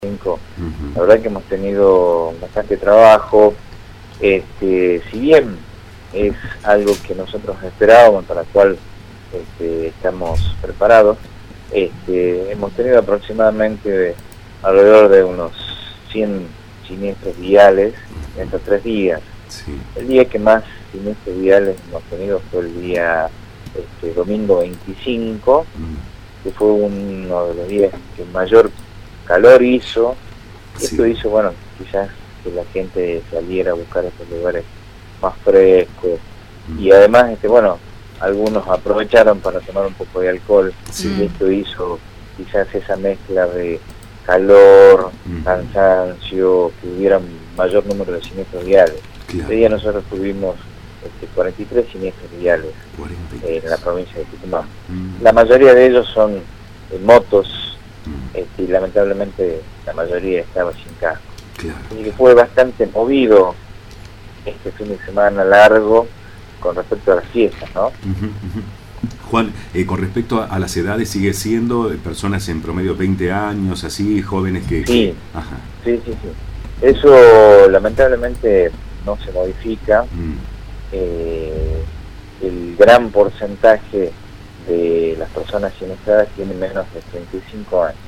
La verdad que hemos tenido bastante trabajo. Si bien es algo que nosotros esperábamos, para el cual estamos preparados, hemos tenido aproximadamente alrededor de unos 100 siniestros viales en estos 3 días. Sí. El día que más siniestros viales hemos tenido fue el día domingo 25, que fue uno de los días que mayor calor hizo. Sí. Esto hizo, bueno, quizás que la gente saliera a buscar estos lugares más frescos. Y además, bueno, algunos aprovecharon para tomar un poco de alcohol. Sí. Y esto hizo quizás esa mezcla de calor, cansancio, que hubiera un mayor número de siniestros viales. Claro. Ese día nosotros tuvimos 43 siniestros viales 43. en la provincia de Tucumán. La mayoría de ellos son motos, y lamentablemente la mayoría estaba sin casco. Claro. Así que fue bastante movido este fin de semana largo con respecto a las fiestas, ¿no? Juan, con respecto a las edades, ¿sigue siendo personas en promedio 20 años, así, jóvenes que...? Sí, Ajá. sí. Eso lamentablemente no se modifica. El gran porcentaje de las personas siniestradas tienen menos de 35 años.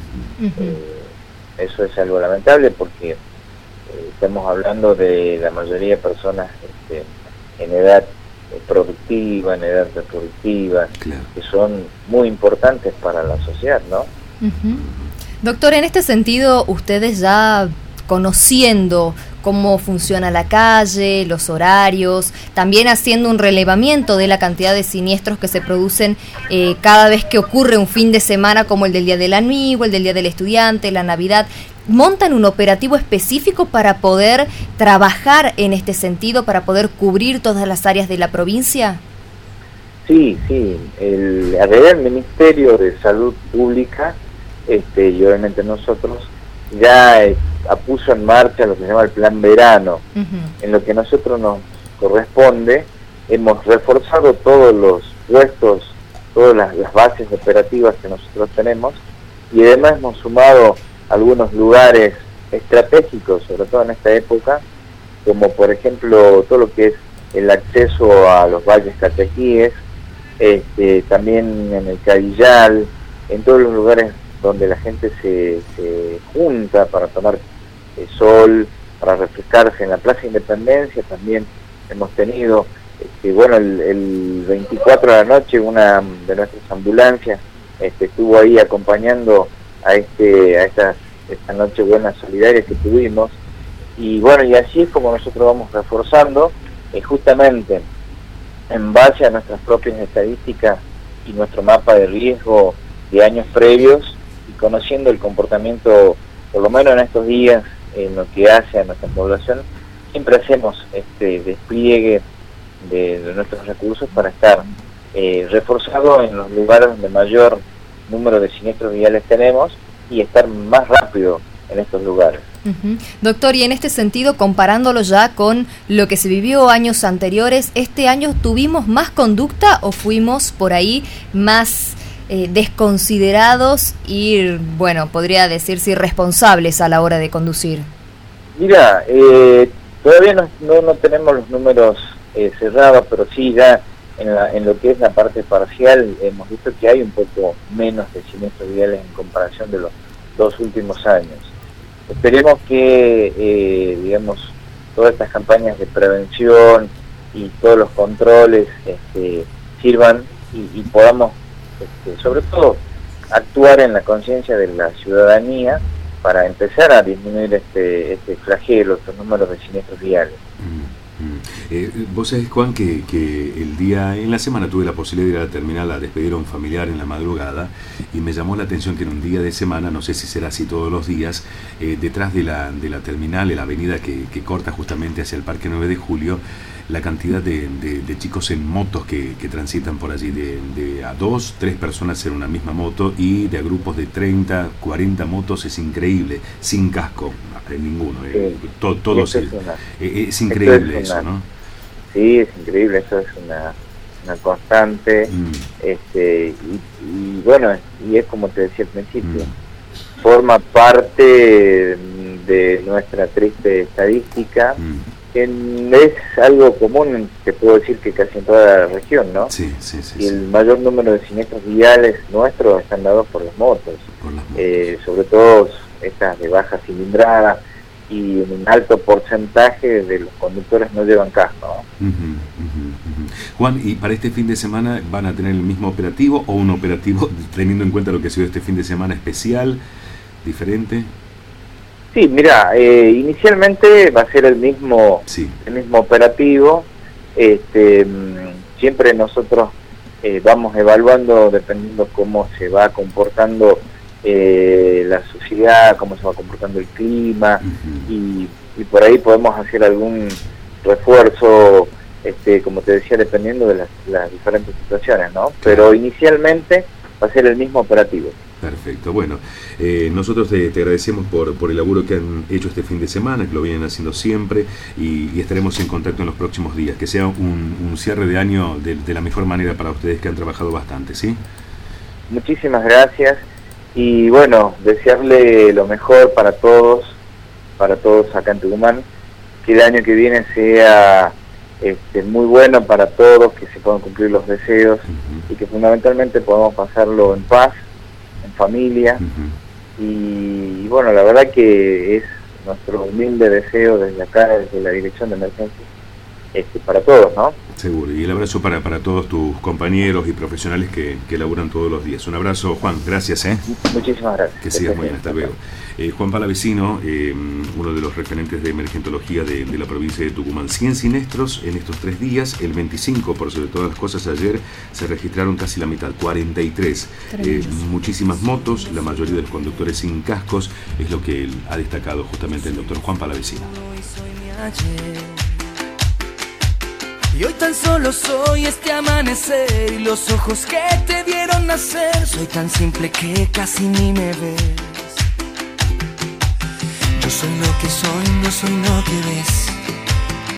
Eso es algo lamentable porque estamos hablando de la mayoría de personas en edad productiva, en edad reproductiva, Claro. que son muy importantes para la sociedad, ¿no? Doctor, en este sentido, ustedes ya conociendo cómo funciona la calle, los horarios, también haciendo un relevamiento de la cantidad de siniestros que se producen cada vez que ocurre un fin de semana, como el del Día del Amigo, el del Día del Estudiante, la Navidad, ¿montan un operativo específico para poder trabajar en este sentido, para poder cubrir todas las áreas de la provincia? Sí. El Ministerio de Salud Pública, y obviamente nosotros, ya puso en marcha lo que se llama el Plan Verano. En lo que a nosotros nos corresponde, hemos reforzado todos los puestos, todas las bases operativas que nosotros tenemos, y además hemos sumado algunos lugares estratégicos, sobre todo en esta época, como por ejemplo todo lo que es el acceso a los valles cachaquíes, también en el Cadillal, en todos los lugares donde la gente se junta para tomar sol, para refrescarse. En la Plaza Independencia también hemos tenido, el 24 de la noche una de nuestras ambulancias estuvo ahí acompañando a esta Nochebuena solidaria que tuvimos, y bueno, y así es como nosotros vamos reforzando, justamente en base a nuestras propias estadísticas y nuestro mapa de riesgo de años previos, y conociendo el comportamiento, por lo menos en estos días, en lo que hace a nuestra población. Siempre hacemos despliegue de nuestros recursos para estar reforzados en los lugares donde mayor número de siniestros viales tenemos, y estar más rápido en estos lugares. Doctor, y en este sentido, comparándolo ya con lo que se vivió años anteriores, ¿este año tuvimos más conducta o fuimos por ahí más desconsiderados y, bueno, podría decirse irresponsables a la hora de conducir? Mira, todavía no tenemos los números cerrados, pero sí ya en lo que es la parte parcial hemos visto que hay un poco menos de siniestros viales en comparación de los 2 últimos años. Esperemos que, todas estas campañas de prevención y todos los controles sirvan y podamos, sobre todo, actuar en la conciencia de la ciudadanía para empezar a disminuir este flagelo, estos números de siniestros viales. Vos sabés, Juan, que en la semana tuve la posibilidad de ir a la terminal a despedir a un familiar en la madrugada, y me llamó la atención que en un día de semana, no sé si será así todos los días, detrás de la terminal, en la avenida que corta justamente hacia el Parque 9 de Julio, la cantidad de chicos en motos que transitan por allí, de a 2, 3 personas en una misma moto, y de a grupos de 30, 40 motos, es increíble, sin casco, ninguno, todos es increíble eso, ¿no? Sí, es increíble, eso es una constante, y bueno, y es como te decía al principio, forma parte de nuestra triste estadística. Es algo común, te puedo decir que casi en toda la región, ¿no? Sí. Y el mayor número de siniestros viales nuestros están dados por las motos, sobre todo estas de baja cilindrada, y un alto porcentaje de los conductores no llevan casco, ¿no? Juan, ¿y para este fin de semana van a tener el mismo operativo o un operativo teniendo en cuenta lo que ha sido este fin de semana especial, diferente? Sí, mira, inicialmente va a ser el mismo operativo. Siempre nosotros vamos evaluando dependiendo cómo se va comportando la sociedad, cómo se va comportando el clima, y por ahí podemos hacer algún refuerzo, como te decía, dependiendo de las diferentes situaciones, ¿no? Pero inicialmente va a ser el mismo operativo. Perfecto. Bueno, nosotros te agradecemos por el laburo que han hecho este fin de semana, que lo vienen haciendo siempre, y estaremos en contacto en los próximos días. Que sea un cierre de año de la mejor manera para ustedes, que han trabajado bastante, ¿sí? Muchísimas gracias, y bueno, desearle lo mejor para todos acá en Tucumán, que el año que viene sea muy bueno para todos, que se puedan cumplir los deseos, y que fundamentalmente podamos pasarlo en paz, en familia, y bueno, la verdad que es nuestro humilde deseo desde acá, desde la Dirección de Emergencia, para todos, ¿no? Seguro, y el abrazo para todos tus compañeros y profesionales que laburan todos los días. Un abrazo, Juan, gracias. Muchísimas gracias. Que sigas muy bien, hasta luego. Juan Palavecino, uno de los referentes de emergentología de la provincia de Tucumán. 100 siniestros en estos 3 días, el 25 por sobre todas las cosas. Ayer se registraron casi la mitad, 43. Muchísimas motos, la mayoría de los conductores sin cascos, es lo que ha destacado justamente el doctor Juan Palavecino. Y hoy tan solo soy este amanecer y los ojos que te vieron nacer. Soy tan simple que casi ni me ves. Yo soy lo que soy, no soy lo que ves.